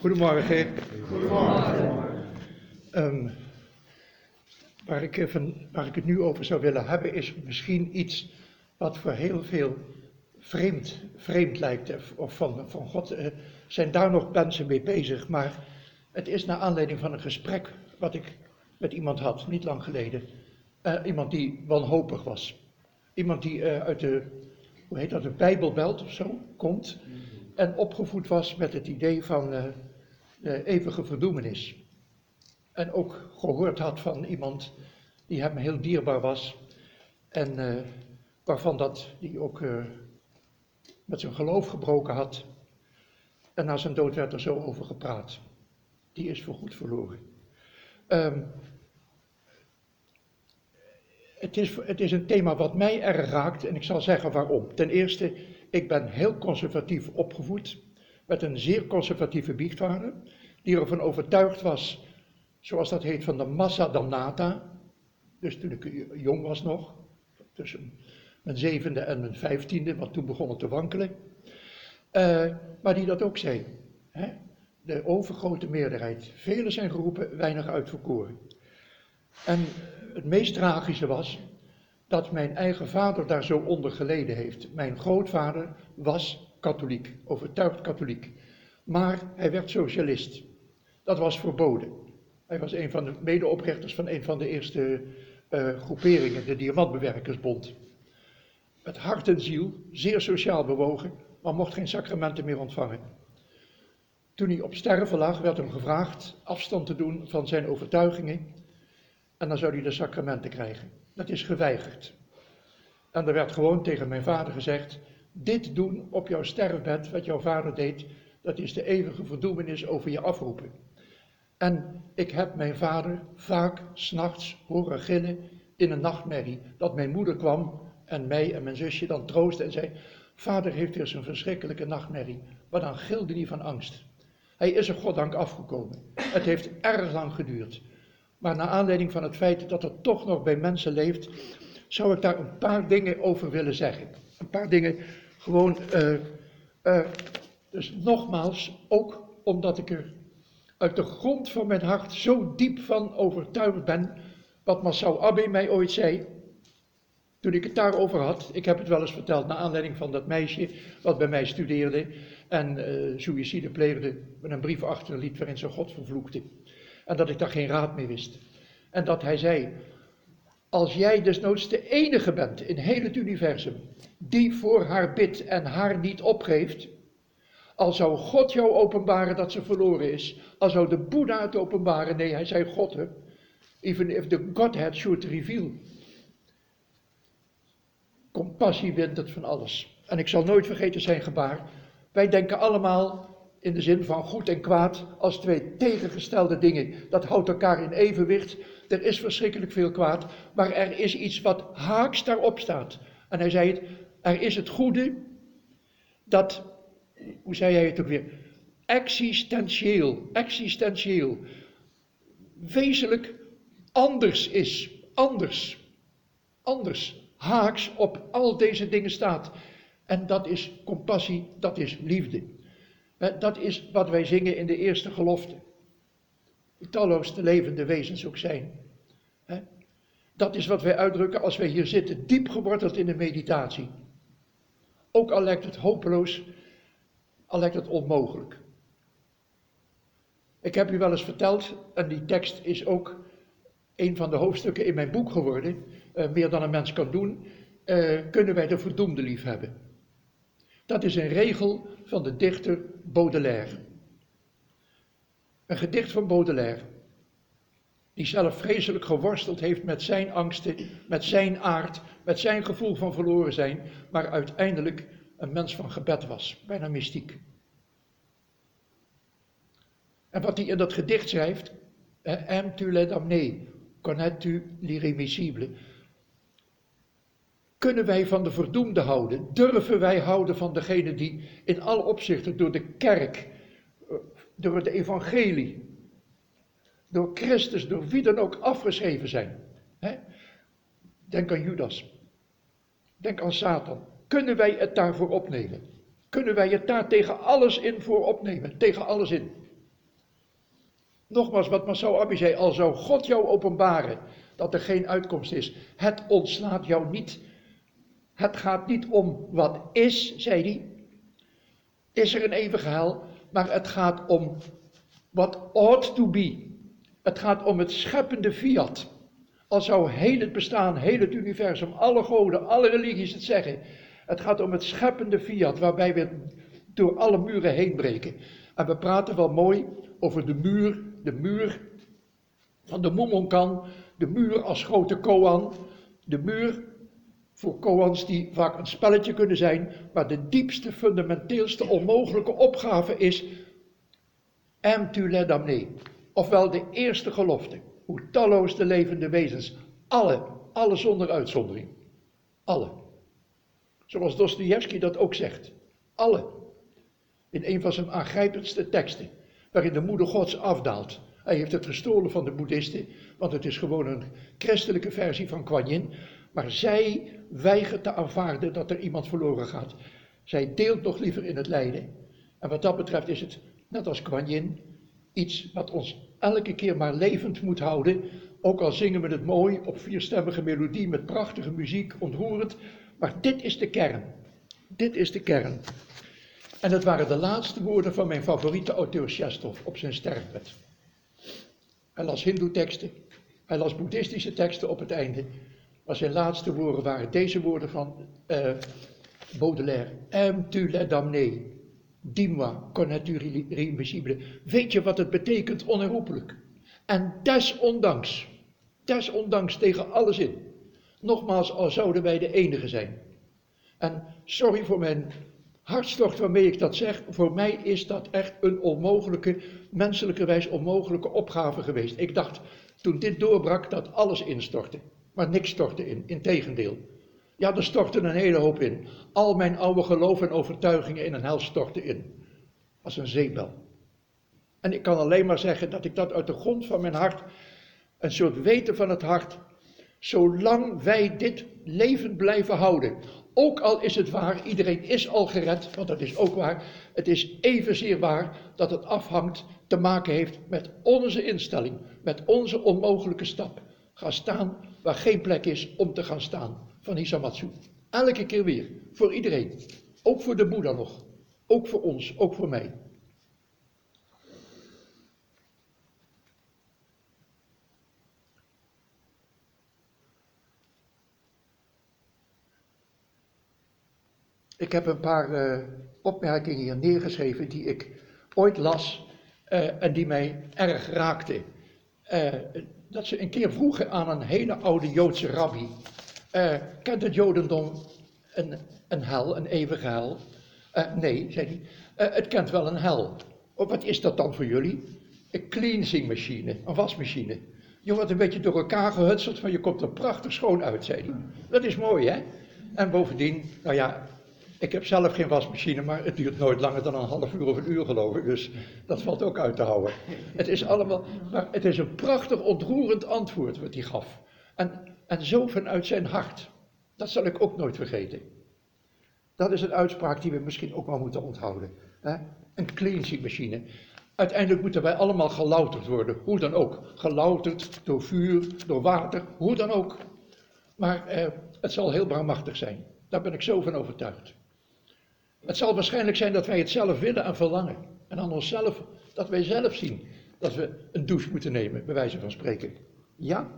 Goedemorgen. Goedemorgen. Waar ik het nu over zou willen hebben is misschien iets wat voor heel veel vreemd lijkt. Of van God zijn daar nog mensen mee bezig. Maar het is naar aanleiding van een gesprek wat ik met iemand had, niet lang geleden. Iemand die wanhopig was. Iemand die uit de Bijbelbelt of zo komt. En opgevoed was met het idee van de eeuwige verdoemenis. En ook gehoord had van iemand die hem heel dierbaar was. En waarvan die ook met zijn geloof gebroken had. En na zijn dood werd er zo over gepraat. Die is voorgoed verloren. Het is een thema wat mij erg raakt en ik zal zeggen waarom. Ten eerste, ik ben heel conservatief opgevoed. Met een zeer conservatieve biechtvader. Die ervan overtuigd was, zoals dat heet, van de massa damnata. Dus toen ik jong was nog, tussen mijn 7e en mijn 15e, want toen begon het te wankelen. Maar die dat ook zei. Hè? De overgrote meerderheid. Velen zijn geroepen, weinig uitverkoren. En het meest tragische was dat mijn eigen vader daar zo onder geleden heeft. Mijn grootvader was katholiek, overtuigd katholiek. Maar hij werd socialist. Dat was verboden. Hij was een van de medeoprichters van een van de eerste groeperingen, de Diamantbewerkersbond. Met hart en ziel, zeer sociaal bewogen, maar mocht geen sacramenten meer ontvangen. Toen hij op sterven lag, werd hem gevraagd afstand te doen van zijn overtuigingen. En dan zou hij de sacramenten krijgen. Dat is geweigerd. En er werd gewoon tegen mijn vader gezegd, dit doen op jouw sterfbed, wat jouw vader deed, dat is de eeuwige verdoemenis over je afroepen. En ik heb mijn vader vaak 's nachts horen gillen in een nachtmerrie. Dat mijn moeder kwam en mij en mijn zusje dan troostte en zei, vader heeft weer zo'n verschrikkelijke nachtmerrie. Maar dan gilde hij van angst. Hij is er goddank afgekomen. Het heeft erg lang geduurd. Maar naar aanleiding van het feit dat er toch nog bij mensen leeft, zou ik daar een paar dingen over willen zeggen. Een paar dingen gewoon, dus nogmaals, ook omdat ik er uit de grond van mijn hart zo diep van overtuigd ben, wat Marcel Abbé mij ooit zei, toen ik het daarover had. Ik heb het wel eens verteld naar aanleiding van dat meisje wat bij mij studeerde en suïcide pleegde, met een brief achterliet waarin ze God vervloekte. En dat ik daar geen raad mee wist. En dat hij zei, als jij desnoods de enige bent in heel het universum die voor haar bidt en haar niet opgeeft, al zou God jou openbaren dat ze verloren is, al zou de Boeddha het openbaren, nee, hij zei God, hè? Even if the Godhead should reveal. Compassie wint het van alles. En ik zal nooit vergeten zijn gebaar. Wij denken allemaal in de zin van goed en kwaad als twee tegengestelde dingen. Dat houdt elkaar in evenwicht. Er is verschrikkelijk veel kwaad, maar er is iets wat haaks daarop staat. En hij zei het, er is het goede dat, hoe zei hij het ook weer, existentieel, wezenlijk anders is, anders, haaks op al deze dingen staat. En dat is compassie, dat is liefde. Dat is wat wij zingen in de eerste gelofte. Talloos de levende wezens ook zijn. Dat is wat wij uitdrukken als wij hier zitten, diep geworteld in de meditatie. Ook al lijkt het hopeloos, al lijkt het onmogelijk. Ik heb u wel eens verteld, en die tekst is ook een van de hoofdstukken in mijn boek geworden, meer dan een mens kan doen, kunnen wij de verdoemde lief hebben. Dat is een regel van de dichter Baudelaire. Een gedicht van Baudelaire, die zelf vreselijk geworsteld heeft met zijn angsten, met zijn aard, met zijn gevoel van verloren zijn, maar uiteindelijk een mens van gebed was, bijna mystiek. En wat hij in dat gedicht schrijft, aimes-tu les damnés, connais-tu l'irrémissible? Kunnen wij van de verdoemde houden? Durven wij houden van degene die in alle opzichten door de kerk, door het evangelie, door Christus, door wie dan ook afgeschreven zijn? Denk aan Judas. Denk aan Satan. Kunnen wij het daarvoor opnemen? Kunnen wij het daar tegen alles in voor opnemen? Tegen alles in. Nogmaals, wat Masao Abi zei, al zou God jou openbaren dat er geen uitkomst is. Het ontslaat jou niet. Het gaat niet om wat is, zei hij. Is er een eeuwige hel? Maar het gaat om wat ought to be. Het gaat om het scheppende fiat. Al zou heel het bestaan, heel het universum, alle goden, alle religies het zeggen. Het gaat om het scheppende fiat waarbij we door alle muren heen breken. En we praten wel mooi over de muur van de Mumonkan, de muur als grote koan, de muur voor koans die vaak een spelletje kunnen zijn, maar de diepste, fundamenteelste, onmogelijke opgave is tu les damné, ofwel de eerste gelofte, hoe talloos de levende wezens, alle zonder uitzondering, alle. Zoals Dostojevski dat ook zegt, alle. In een van zijn aangrijpendste teksten, waarin de moeder Gods afdaalt. Hij heeft het gestolen van de boeddhisten, want het is gewoon een christelijke versie van Kuan Yin. Maar zij weigert te aanvaarden dat er iemand verloren gaat. Zij deelt nog liever in het lijden. En wat dat betreft is het, net als Kuan Yin, iets wat ons elke keer maar levend moet houden. Ook al zingen we het mooi op vierstemmige melodie met prachtige muziek, ontroerend. Maar dit is de kern. Dit is de kern. En het waren de laatste woorden van mijn favoriete auteur Chestov op zijn sterfbed. Hij las hindoe-teksten, hij las boeddhistische teksten op het einde. Maar zijn laatste woorden waren deze woorden van Baudelaire. Tu les damné, dis-moi, connais-tu l'irrémissible. Weet je wat het betekent, onherroepelijk? En desondanks tegen alles in. Nogmaals, al zouden wij de enige zijn. En sorry voor mijn hartstocht waarmee ik dat zeg, voor mij is dat echt een onmogelijke, menselijkerwijs onmogelijke opgave geweest. Ik dacht, toen dit doorbrak, dat alles instortte. Maar niks stortte in, integendeel. Ja, er stortte een hele hoop in. Al mijn oude geloof en overtuigingen in een hel stortten in. Als een zeepbel. En ik kan alleen maar zeggen dat ik dat uit de grond van mijn hart, een soort weten van het hart, zolang wij dit levend blijven houden. Ook al is het waar, iedereen is al gered, want dat is ook waar. Het is evenzeer waar dat het afhangt, te maken heeft met onze instelling, met onze onmogelijke stap. Ga staan waar geen plek is om te gaan staan, van Hisamatsu. Elke keer weer, voor iedereen. Ook voor de Boeddha nog. Ook voor ons, ook voor mij. Ik heb een paar opmerkingen hier neergeschreven die ik ooit las en die mij erg raakten. Dat ze een keer vroegen aan een hele oude Joodse rabbi, kent het Jodendom een hel, een eeuwige hel? Nee, zei hij, het kent wel een hel. Oh, wat is dat dan voor jullie? Een cleansing machine, een wasmachine. Je wordt een beetje door elkaar gehutseld, maar je komt er prachtig schoon uit, zei hij. Dat is mooi, hè? En bovendien, nou ja, ik heb zelf geen wasmachine, maar het duurt nooit langer dan een half uur of een uur, geloof ik. Dus dat valt ook uit te houden. Het is allemaal, maar het is een prachtig ontroerend antwoord wat hij gaf. En zo vanuit zijn hart. Dat zal ik ook nooit vergeten. Dat is een uitspraak die we misschien ook wel moeten onthouden. Hè? Een cleansing machine. Uiteindelijk moeten wij allemaal gelouterd worden, hoe dan ook. Gelouterd door vuur, door water, hoe dan ook. Maar het zal heel barmachtig zijn. Daar ben ik zo van overtuigd. Het zal waarschijnlijk zijn dat wij het zelf willen en verlangen. En aan onszelf, dat wij zelf zien dat we een douche moeten nemen, bij wijze van spreken. Ja?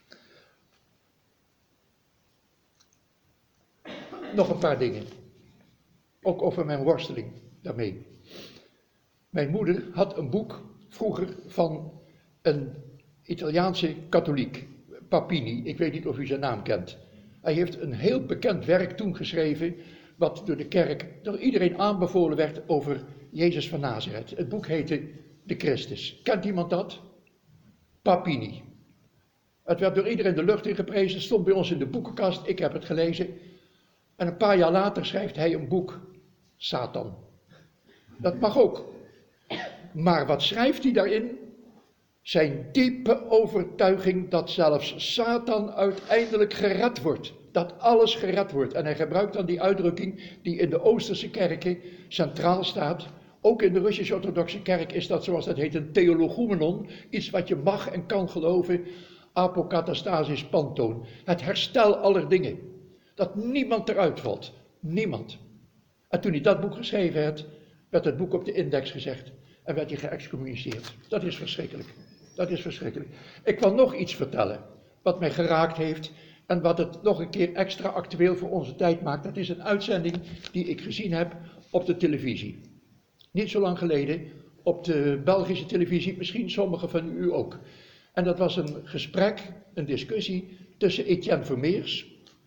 Nog een paar dingen. Ook over mijn worsteling daarmee. Mijn moeder had een boek vroeger van een Italiaanse katholiek, Papini. Ik weet niet of u zijn naam kent. Hij heeft een heel bekend werk toen geschreven, wat door de kerk, door iedereen aanbevolen werd over Jezus van Nazareth. Het boek heette De Christus. Kent iemand dat? Papini. Het werd door iedereen de lucht in geprezen, stond bij ons in de boekenkast, ik heb het gelezen. En een paar jaar later schrijft hij een boek, Satan. Dat mag ook. Maar wat schrijft hij daarin? Zijn diepe overtuiging dat zelfs Satan uiteindelijk gered wordt. Dat alles gered wordt. En hij gebruikt dan die uitdrukking die in de Oosterse kerken centraal staat. Ook in de Russisch-orthodoxe kerk is dat, zoals dat heet, een theologumenon. Iets wat je mag en kan geloven. Apokatastasis pantoon. Het herstel aller dingen. Dat niemand eruit valt. Niemand. En toen hij dat boek geschreven had, werd het boek op de index gezegd. En werd hij geëxcommuniceerd. Dat is verschrikkelijk. Dat is verschrikkelijk. Ik wil nog iets vertellen. Wat mij geraakt heeft. En wat het nog een keer extra actueel voor onze tijd maakt. Dat is een uitzending die ik gezien heb op de televisie. Niet zo lang geleden. Op de Belgische televisie. Misschien sommigen van u ook. En dat was een gesprek, een discussie tussen Etienne Vermeers,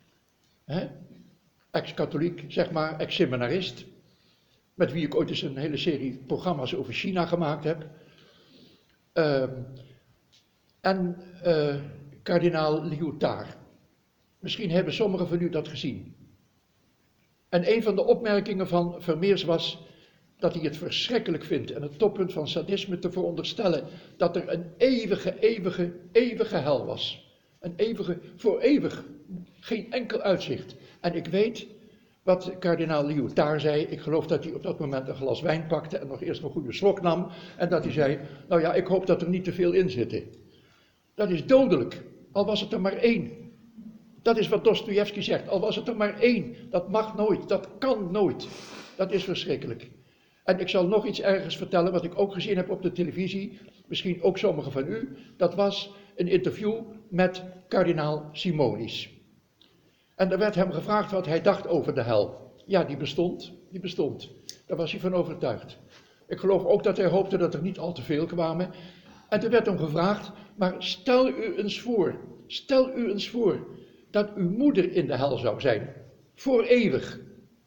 ex-katholiek, zeg maar, ex-seminarist, met wie ik ooit eens een hele serie programma's over China gemaakt heb, en kardinaal Lyotard. Misschien hebben sommigen van u dat gezien. En een van de opmerkingen van Vermeers was dat hij het verschrikkelijk vindt en het toppunt van sadisme te veronderstellen dat er een eeuwige hel was. Een eeuwige, voor eeuwig, geen enkel uitzicht. En ik weet wat kardinaal Lyotard zei. Ik geloof dat hij op dat moment een glas wijn pakte en nog eerst een goede slok nam. En dat hij zei, nou ja, ik hoop dat er niet te veel in zit. Dat is dodelijk, al was het er maar één. Dat is wat Dostojevski zegt, al was het er maar één. Dat mag nooit, dat kan nooit. Dat is verschrikkelijk. En ik zal nog iets ergens vertellen, wat ik ook gezien heb op de televisie, misschien ook sommigen van u. Dat was een interview met kardinaal Simonis. En er werd hem gevraagd wat hij dacht over de hel. Ja, die bestond. Daar was hij van overtuigd. Ik geloof ook dat hij hoopte dat er niet al te veel kwamen. En er werd hem gevraagd, maar stel u eens voor dat uw moeder in de hel zou zijn. Voor eeuwig.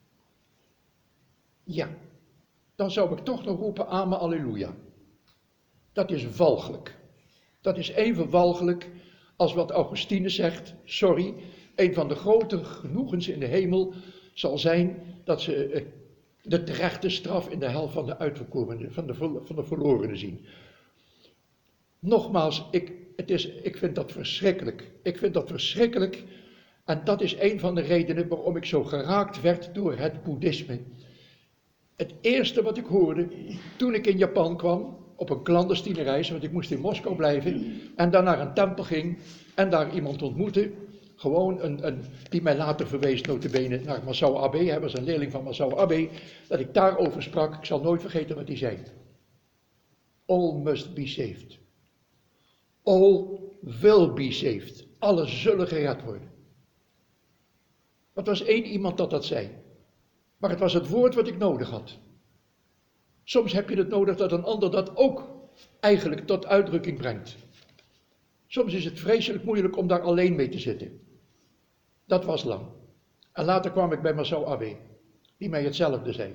Ja. Dan zou ik toch nog roepen, amen, alleluia. Dat is walgelijk. Dat is even walgelijk als wat Augustinus zegt, sorry, een van de grote genoegens in de hemel zal zijn dat ze de terechte straf in de hel van de uitverkorenen, van de verlorenen zien. Nogmaals, ik vind dat verschrikkelijk. Ik vind dat verschrikkelijk en dat is een van de redenen waarom ik zo geraakt werd door het boeddhisme. Het eerste wat ik hoorde toen ik in Japan kwam, op een clandestine reis, want ik moest in Moskou blijven, en dan naar een tempel ging en daar iemand ontmoette, gewoon die mij later verwees notabene naar Masao Abe, hij was een leerling van Masao Abe, dat ik daarover sprak, ik zal nooit vergeten wat hij zei. All must be saved. All will be saved. Alle zullen gered worden. Het was één iemand dat zei. Maar het was het woord wat ik nodig had. Soms heb je het nodig dat een ander dat ook eigenlijk tot uitdrukking brengt. Soms is het vreselijk moeilijk om daar alleen mee te zitten. Dat was lang. En later kwam ik bij Masao Abe, die mij hetzelfde zei.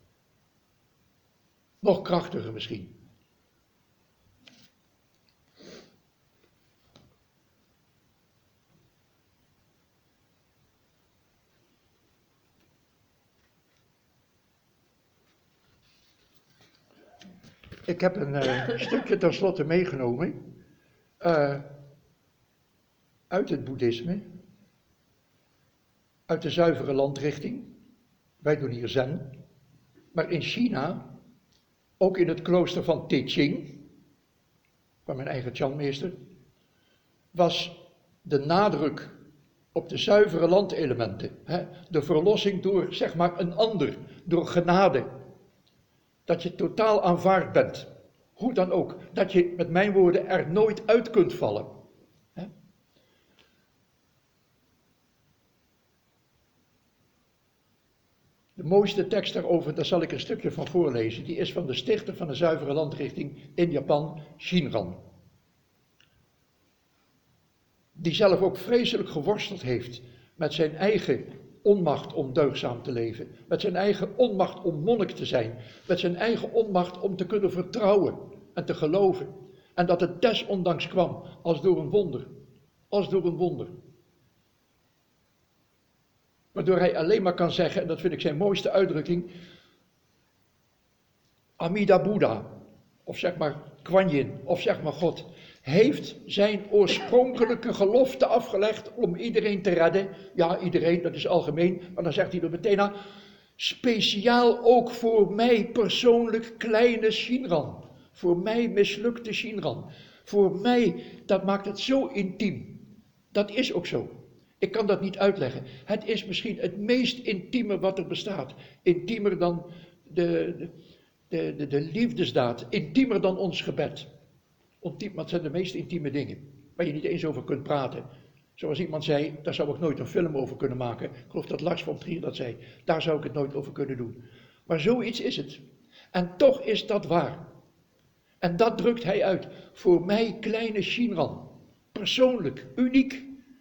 Nog krachtiger misschien. Ik heb een stukje tenslotte meegenomen uit het boeddhisme, uit de zuivere landrichting. Wij doen hier Zen, maar in China, ook in het klooster van Teching, van mijn eigen Chan-meester, was de nadruk op de zuivere landelementen, de verlossing door, zeg maar, een ander, door genade. Dat je totaal aanvaard bent. Hoe dan ook. Dat je, met mijn woorden, er nooit uit kunt vallen. De mooiste tekst daarover, daar zal ik een stukje van voorlezen. Die is van de stichter van de zuivere landrichting in Japan, Shinran. Die zelf ook vreselijk geworsteld heeft met zijn eigen onmacht om deugdzaam te leven, met zijn eigen onmacht om monnik te zijn, met zijn eigen onmacht om te kunnen vertrouwen en te geloven. En dat het desondanks kwam als door een wonder, als door een wonder. Waardoor hij alleen maar kan zeggen, en dat vind ik zijn mooiste uitdrukking, Amida Buddha, of zeg maar Kuan Yin, of zeg maar God, heeft zijn oorspronkelijke gelofte afgelegd om iedereen te redden. Ja, iedereen, dat is algemeen, maar dan zegt hij er meteen aan, Speciaal ook voor mij persoonlijk kleine Shinran. Voor mij mislukte Shinran. Voor mij, dat maakt het zo intiem. Dat is ook zo. Ik kan dat niet uitleggen. Het is misschien het meest intieme wat er bestaat. Intiemer dan de liefdesdaad. Intiemer dan ons gebed. Maar het zijn de meest intieme dingen. Waar je niet eens over kunt praten. Zoals iemand zei, daar zou ik nooit een film over kunnen maken. Ik geloof dat Lars von Trier dat zei. Daar zou ik het nooit over kunnen doen. Maar zoiets is het. En toch is dat waar. En dat drukt hij uit. Voor mij kleine Shinran. Persoonlijk, uniek.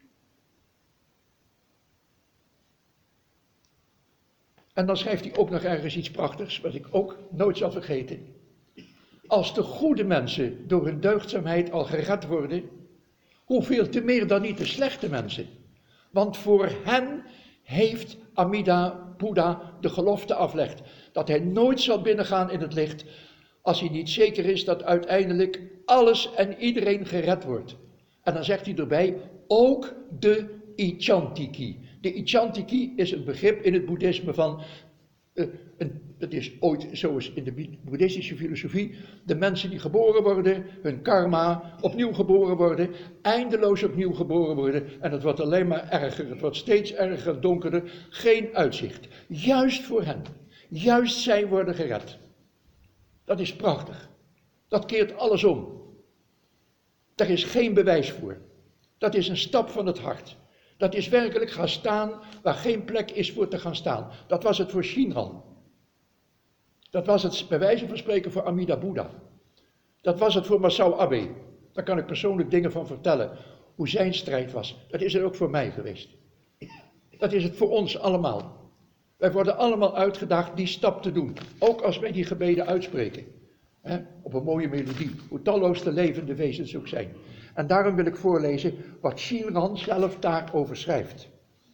En dan schrijft hij ook nog ergens iets prachtigs, wat ik ook nooit zal vergeten. Als de goede mensen door hun deugdzaamheid al gered worden, hoeveel te meer dan niet de slechte mensen. Want voor hen heeft Amida Buddha de gelofte aflegt dat hij nooit zal binnengaan in het licht als hij niet zeker is dat uiteindelijk alles en iedereen gered wordt. En dan zegt hij erbij, ook de Ichantiki. De Ichantiki is een begrip in het boeddhisme van, dat is ooit zoals in de boeddhistische filosofie, de mensen die geboren worden, hun karma, opnieuw geboren worden, eindeloos opnieuw geboren worden. En het wordt alleen maar erger, het wordt steeds erger, donkerder, geen uitzicht. Juist voor hen, juist zij worden gered. Dat is prachtig. Dat keert alles om. Daar is geen bewijs voor. Dat is een stap van het hart. Dat is werkelijk gaan staan waar geen plek is voor te gaan staan. Dat was het voor Shinran. Dat was het bij wijze van spreken voor Amida Buddha. Dat was het voor Masao Abe. Daar kan ik persoonlijk dingen van vertellen. Hoe zijn strijd was. Dat is het ook voor mij geweest. Dat is het voor ons allemaal. Wij worden allemaal uitgedaagd die stap te doen. Ook als wij die gebeden uitspreken. Op een mooie melodie. Hoe talloos de levende wezens ook zijn. En daarom wil ik voorlezen wat Shinran zelf daarover schrijft.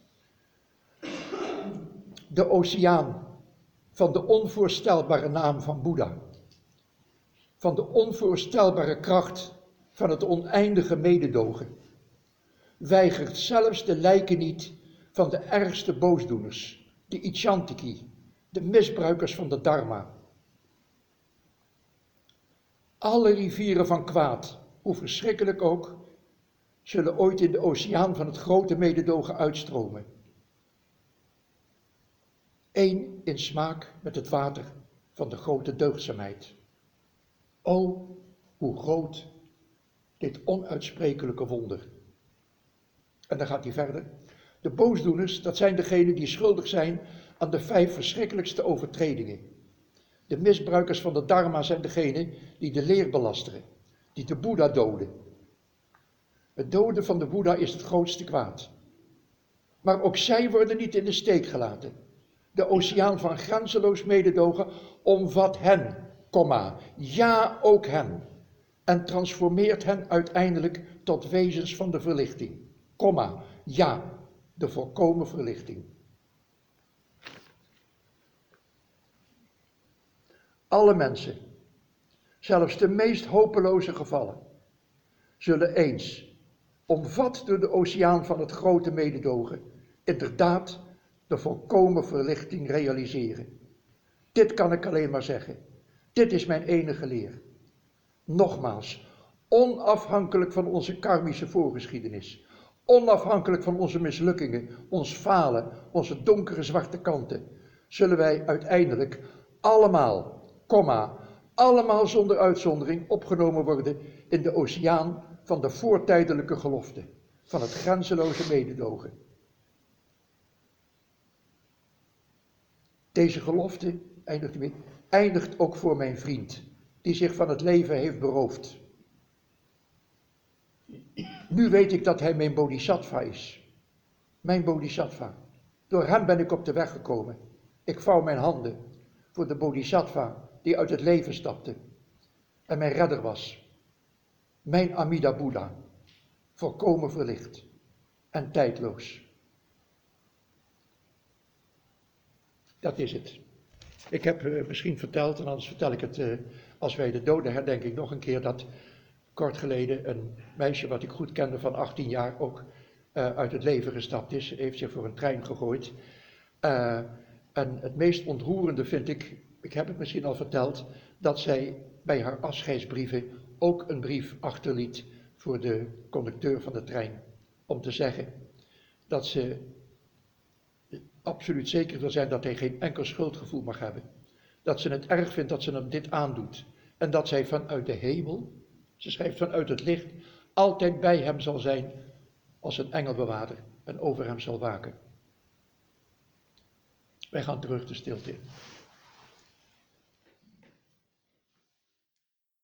De oceaan van de onvoorstelbare naam van Boeddha. Van de onvoorstelbare kracht van het oneindige mededogen. Weigert zelfs de lijken niet van de ergste boosdoeners, de Ichantiki, de misbruikers van de Dharma. Alle rivieren van kwaad, hoe verschrikkelijk ook, zullen ooit in de oceaan van het grote mededogen uitstromen. Eén in smaak met het water van de grote deugdzaamheid. O, hoe groot dit onuitsprekelijke wonder. En dan gaat hij verder. De boosdoeners, dat zijn degenen die schuldig zijn aan de 5 verschrikkelijkste overtredingen. De misbruikers van de Dharma zijn degenen die de leer belasteren, die de Boeddha doden. Het doden van de Boeddha is het grootste kwaad. Maar ook zij worden niet in de steek gelaten. De oceaan van grenzeloos mededogen omvat hen, ja ook hen, en transformeert hen uiteindelijk tot wezens van de verlichting, ja, de volkomen verlichting. Alle mensen, zelfs de meest hopeloze gevallen, zullen eens, omvat door de oceaan van het grote mededogen, inderdaad de volkomen verlichting realiseren. Dit kan ik alleen maar zeggen. Dit is mijn enige leer. Nogmaals, onafhankelijk van onze karmische voorgeschiedenis, onafhankelijk van onze mislukkingen, ons falen, onze donkere zwarte kanten, zullen wij uiteindelijk allemaal, allemaal zonder uitzondering opgenomen worden in de oceaan van de voortijdelijke gelofte, van het grenzeloze mededogen. Deze gelofte, eindigt ook voor mijn vriend, die zich van het leven heeft beroofd. Nu weet ik dat hij mijn bodhisattva is. Mijn bodhisattva. Door hem ben ik op de weg gekomen. Ik vouw mijn handen voor de bodhisattva die uit het leven stapte en mijn redder was. Mijn Amida Buddha, volkomen verlicht en tijdloos. Dat is het. Ik heb misschien verteld, en anders vertel ik het als wij de doden herdenking nog een keer, dat kort geleden een meisje wat ik goed kende van 18 jaar ook uit het leven gestapt is, heeft zich voor een trein gegooid. En het meest ontroerende vind ik heb het misschien al verteld, dat zij bij haar afscheidsbrieven ook een brief achterliet voor de conducteur van de trein. Om te zeggen dat ze absoluut zeker wil zijn dat hij geen enkel schuldgevoel mag hebben. Dat ze het erg vindt dat ze hem dit aandoet. En dat zij vanuit de hemel, ze schrijft vanuit het licht, altijd bij hem zal zijn als een engelbewaarder en over hem zal waken. Wij gaan terug de stilte in.